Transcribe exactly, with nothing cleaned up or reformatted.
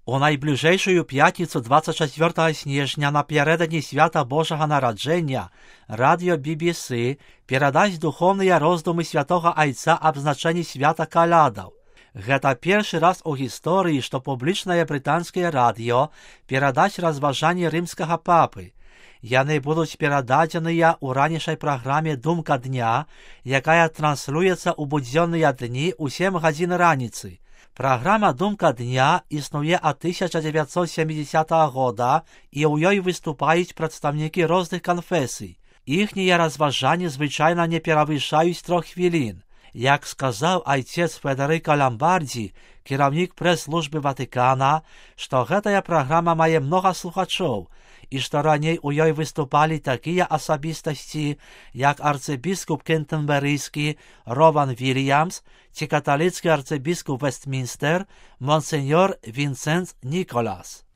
У найближейшую п'ятницу двадцять четвертого снежня напередодні свята Божого народження радіо бі бі сі передасть духовні роздуми святого Отця об значении свята колядов. Это первый раз у истории, что публичное британское радио передасть разважания римского папы. Яны будут передадены у раннейшей программе «Думка дня», якая транслюется у буденные дни у семи годин раницы. Программа «Думка дня» існує от тисяча дев'ятсот сімдесятого года, і у ёй выступають представники різних конфесій. Їхні розважання, звичайно, не перевищають трьох хвилин. Як сказав отець Федерико Ломбарді, керівник прес-служби Ватикана, що гэтая програма має много слухачів, і що раней у ёй виступали такі особистості, як арцибіскуп Кентерберійський Рован Вільямс чи католицький арцибіскуп Вестмінстер Монсеньор Вінсент Ніколас.